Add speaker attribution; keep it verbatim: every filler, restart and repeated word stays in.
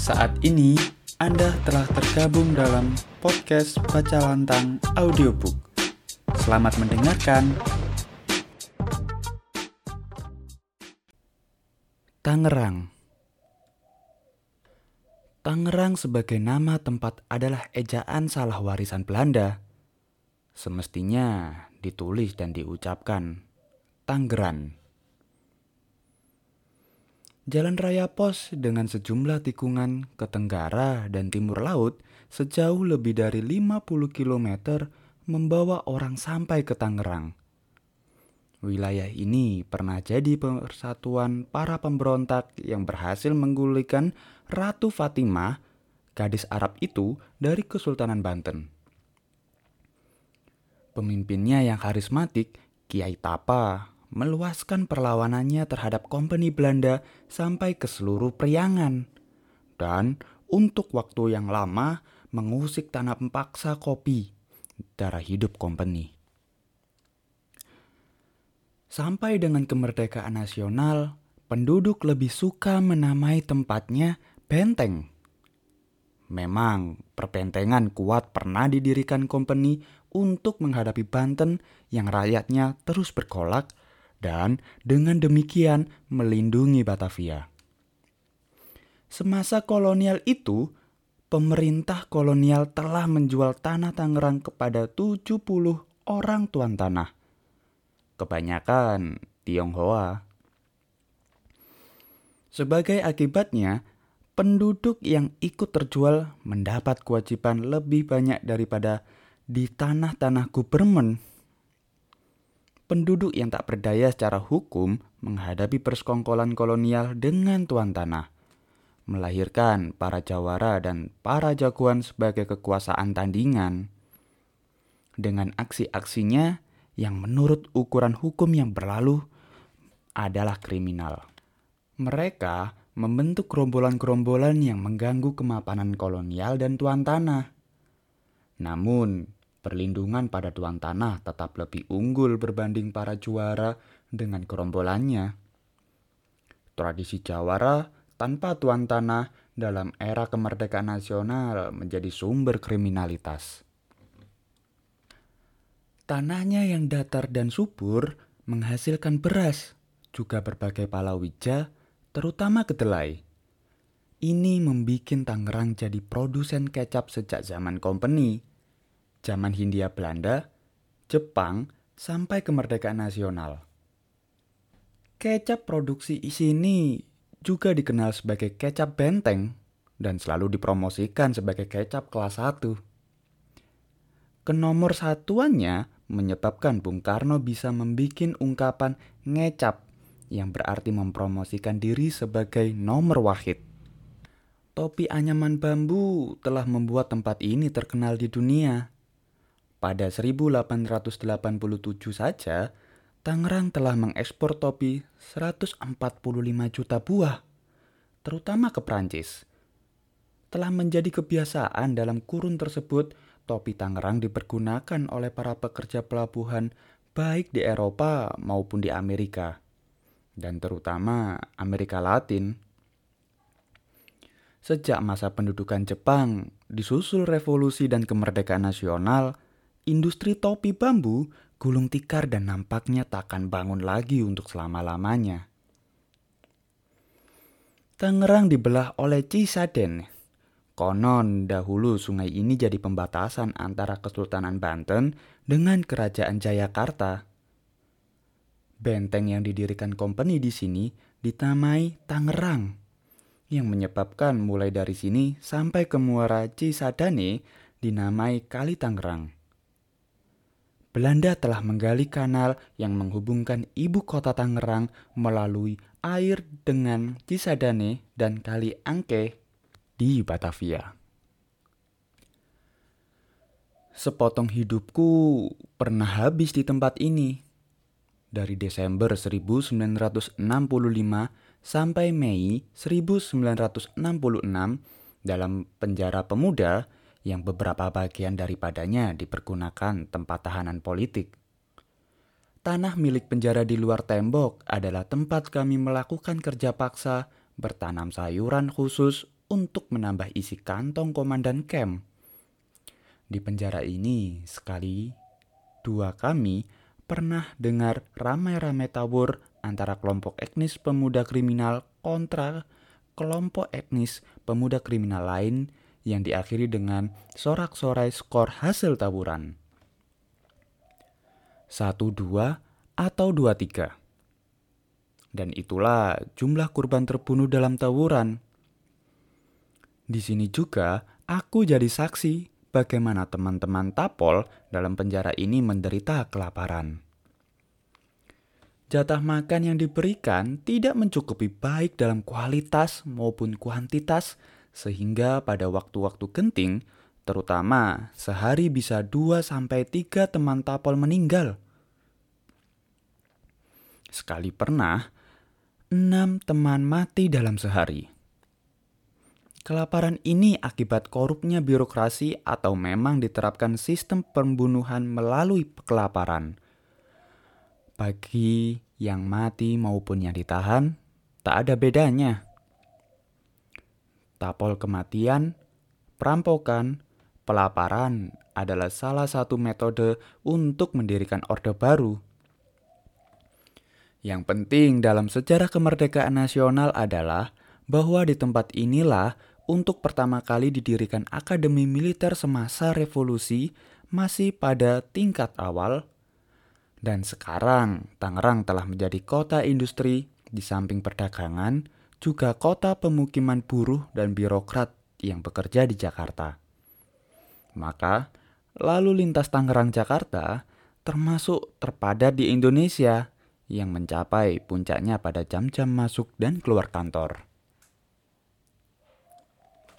Speaker 1: Saat ini Anda telah tergabung dalam podcast Baca Lantang Audiobook. Selamat mendengarkan. Tangerang. Tangerang sebagai nama tempat adalah ejaan salah warisan Belanda. Semestinya ditulis dan diucapkan Tangeran. Jalan raya pos dengan sejumlah tikungan ke tenggara dan timur laut sejauh lebih dari lima puluh kilometer membawa orang sampai ke Tangerang. Wilayah ini pernah jadi persatuan para pemberontak yang berhasil menggulingkan Ratu Fatimah, gadis Arab itu, dari Kesultanan Banten. Pemimpinnya yang karismatik, Kiai Tapa, meluaskan perlawanannya terhadap kompeni Belanda sampai ke seluruh Priangan. Dan untuk waktu yang lama mengusik tanam paksa kopi, darah hidup kompeni. Sampai dengan kemerdekaan nasional, penduduk lebih suka menamai tempatnya benteng. Memang perbentengan kuat pernah didirikan kompeni untuk menghadapi Banten yang rakyatnya terus bergolak dan dengan demikian melindungi Batavia. Semasa kolonial itu, pemerintah kolonial telah menjual tanah Tangerang kepada tujuh puluh orang tuan tanah. Kebanyakan Tionghoa. Sebagai akibatnya, penduduk yang ikut terjual mendapat kewajiban lebih banyak daripada di tanah-tanah Gubermen. Penduduk yang tak berdaya secara hukum menghadapi persekongkolan kolonial dengan tuan tanah, melahirkan para jawara dan para jagoan sebagai kekuasaan tandingan. Dengan aksi-aksinya yang menurut ukuran hukum yang berlalu adalah kriminal. Mereka membentuk gerombolan-gerombolan yang mengganggu kemapanan kolonial dan tuan tanah. Namun, perlindungan pada tuan tanah tetap lebih unggul berbanding para juara dengan gerombolannya. Tradisi jawara tanpa tuan tanah dalam era kemerdekaan nasional menjadi sumber kriminalitas. Tanahnya yang datar dan subur menghasilkan beras, juga berbagai palawija, terutama kedelai. Ini membuat Tangerang jadi produsen kecap sejak zaman kompeni, zaman Hindia Belanda, Jepang, sampai kemerdekaan nasional. Kecap produksi di sini juga dikenal sebagai kecap benteng dan selalu dipromosikan sebagai kecap kelas satu. Kenomor satuannya menyebabkan Bung Karno bisa membuat ungkapan ngecap yang berarti mempromosikan diri sebagai nomor wahid. Topi anyaman bambu telah membuat tempat ini terkenal di dunia. Pada seribu delapan ratus delapan puluh tujuh saja, Tangerang telah mengekspor topi seratus empat puluh lima juta buah, terutama ke Prancis. Telah menjadi kebiasaan dalam kurun tersebut, topi Tangerang dipergunakan oleh para pekerja pelabuhan baik di Eropa maupun di Amerika, dan terutama Amerika Latin. Sejak masa pendudukan Jepang, disusul revolusi dan kemerdekaan nasional, industri topi bambu gulung tikar dan nampaknya takkan bangun lagi untuk selama-lamanya. Tangerang dibelah oleh Cisadane. Konon dahulu sungai ini jadi pembatasan antara Kesultanan Banten dengan Kerajaan Jayakarta. Benteng yang didirikan kompeni di sini dinamai Tangerang, yang menyebabkan mulai dari sini sampai ke muara Cisadane dinamai Kali Tangerang. Belanda telah menggali kanal yang menghubungkan ibu kota Tangerang melalui air dengan Cisadane dan Kali Angke di Batavia. Sepotong hidupku pernah habis di tempat ini. Dari Desember seribu sembilan ratus enam puluh lima sampai Mei seribu sembilan ratus enam puluh enam dalam penjara pemuda yang beberapa bagian daripadanya dipergunakan tempat tahanan politik. Tanah milik penjara di luar tembok adalah tempat kami melakukan kerja paksa, bertanam sayuran khusus untuk menambah isi kantong komandan camp. Di penjara ini, sekali dua kami pernah dengar ramai-ramai tawur antara kelompok etnis pemuda kriminal kontra kelompok etnis pemuda kriminal lain yang diakhiri dengan sorak-sorai skor hasil tawuran. Satu dua atau dua tiga. Dan itulah jumlah korban terbunuh dalam tawuran. Di sini juga aku jadi saksi bagaimana teman-teman Tapol dalam penjara ini menderita kelaparan. Jatah makan yang diberikan tidak mencukupi baik dalam kualitas maupun kuantitas, sehingga pada waktu-waktu genting, terutama sehari bisa dua sampai tiga teman Tapol meninggal. Sekali pernah, enam teman mati dalam sehari. Kelaparan ini akibat korupnya birokrasi atau memang diterapkan sistem pembunuhan melalui kelaparan. Bagi yang mati maupun yang ditahan, tak ada bedanya. Tapol kematian, perampokan, pelaparan adalah salah satu metode untuk mendirikan orde baru. Yang penting dalam sejarah kemerdekaan nasional adalah bahwa di tempat inilah untuk pertama kali didirikan Akademi Militer semasa revolusi masih pada tingkat awal. Dan sekarang Tangerang telah menjadi kota industri di samping perdagangan, juga kota pemukiman buruh dan birokrat yang bekerja di Jakarta. Maka lalu lintas Tangerang-Jakarta termasuk terpadat di Indonesia yang mencapai puncaknya pada jam-jam masuk dan keluar kantor.